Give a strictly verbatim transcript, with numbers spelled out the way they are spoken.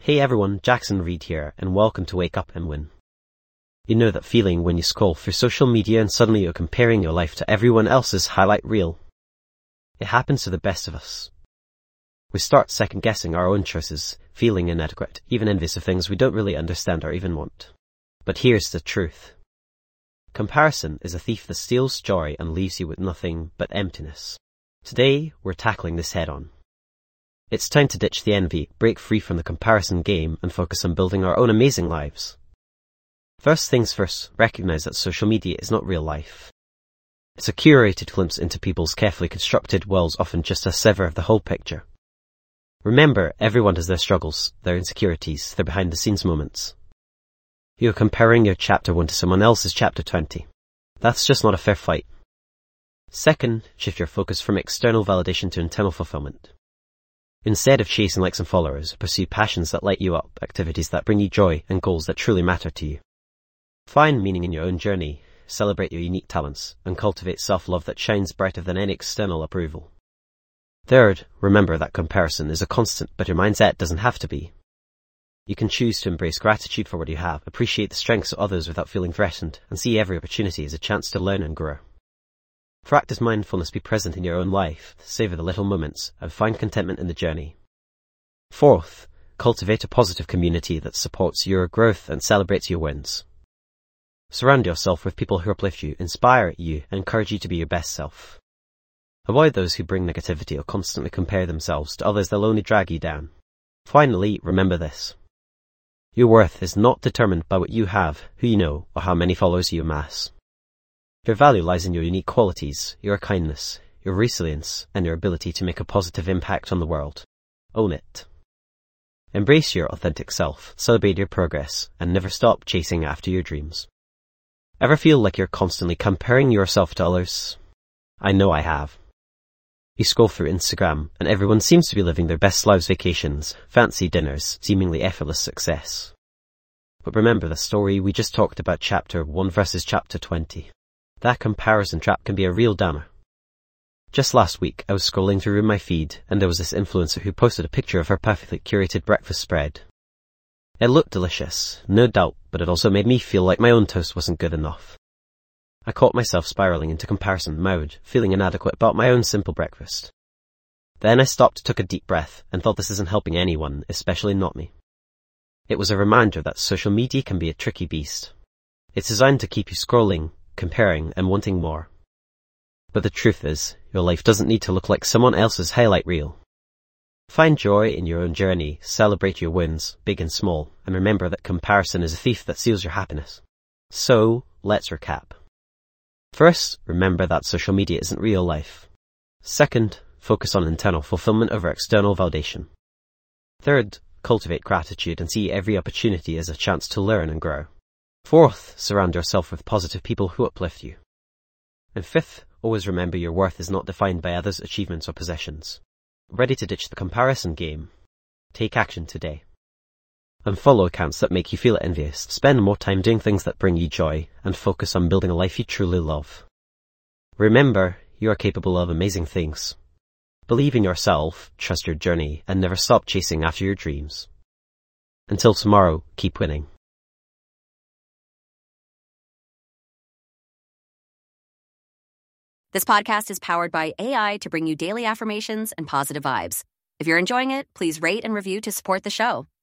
Hey everyone, Jackson Reed here, and welcome to Wake Up and Win. You know that feeling when you scroll through social media and suddenly you're comparing your life to everyone else's highlight reel? It happens to the best of us. We start second-guessing our own choices, feeling inadequate, even envious of things we don't really understand or even want. But here's the truth. Comparison is a thief that steals joy and leaves you with nothing but emptiness. Today, we're tackling this head-on. It's time to ditch the envy, break free from the comparison game, and focus on building our own amazing lives. First things first, recognize that social media is not real life. It's a curated glimpse into people's carefully constructed worlds, often just a sliver of the whole picture. Remember, everyone has their struggles, their insecurities, their behind-the-scenes moments. You're comparing your chapter one to someone else's chapter twenty. That's just not a fair fight. Second, shift your focus from external validation to internal fulfillment. Instead of chasing likes and followers, pursue passions that light you up, activities that bring you joy, and goals that truly matter to you. Find meaning in your own journey, celebrate your unique talents, and cultivate self-love that shines brighter than any external approval. Third, remember that comparison is a constant, but your mindset doesn't have to be. You can choose to embrace gratitude for what you have, appreciate the strengths of others without feeling threatened, and see every opportunity as a chance to learn and grow. Practice mindfulness, be present in your own life, savor the little moments, and find contentment in the journey. Fourth, cultivate a positive community that supports your growth and celebrates your wins. Surround yourself with people who uplift you, inspire you, and encourage you to be your best self. Avoid those who bring negativity or constantly compare themselves to others. They'll only drag you down. Finally, remember this. Your worth is not determined by what you have, who you know, or how many followers you amass. Your value lies in your unique qualities, your kindness, your resilience, and your ability to make a positive impact on the world. Own it. Embrace your authentic self, celebrate your progress, and never stop chasing after your dreams. Ever feel like you're constantly comparing yourself to others? I know I have. You scroll through Instagram, and everyone seems to be living their best lives, vacations, fancy dinners, seemingly effortless success. But remember the story we just talked about, chapter one versus chapter twenty. That comparison trap can be a real dammer. Just last week, I was scrolling through my feed, and there was this influencer who posted a picture of her perfectly curated breakfast spread. It looked delicious, no doubt, but it also made me feel like my own toast wasn't good enough. I caught myself spiraling into comparison mode, feeling inadequate about my own simple breakfast. Then I stopped, took a deep breath, and thought this isn't helping anyone, especially not me. It was a reminder that social media can be a tricky beast. It's designed to keep you scrolling, comparing, and wanting more. But the truth is, your life doesn't need to look like someone else's highlight reel. Find joy in your own journey, celebrate your wins, big and small, and remember that comparison is a thief that steals your happiness. So, let's recap. First, remember that social media isn't real life. Second, focus on internal fulfillment over external validation. Third, cultivate gratitude and see every opportunity as a chance to learn and grow. Fourth, surround yourself with positive people who uplift you. And fifth, always remember your worth is not defined by others' achievements or possessions. Ready to ditch the comparison game? Take action today. Unfollow accounts that make you feel envious, spend more time doing things that bring you joy, and focus on building a life you truly love. Remember, you are capable of amazing things. Believe in yourself, trust your journey, and never stop chasing after your dreams. Until tomorrow, keep winning. This podcast is powered by A I to bring you daily affirmations and positive vibes. If you're enjoying it, please rate and review to support the show.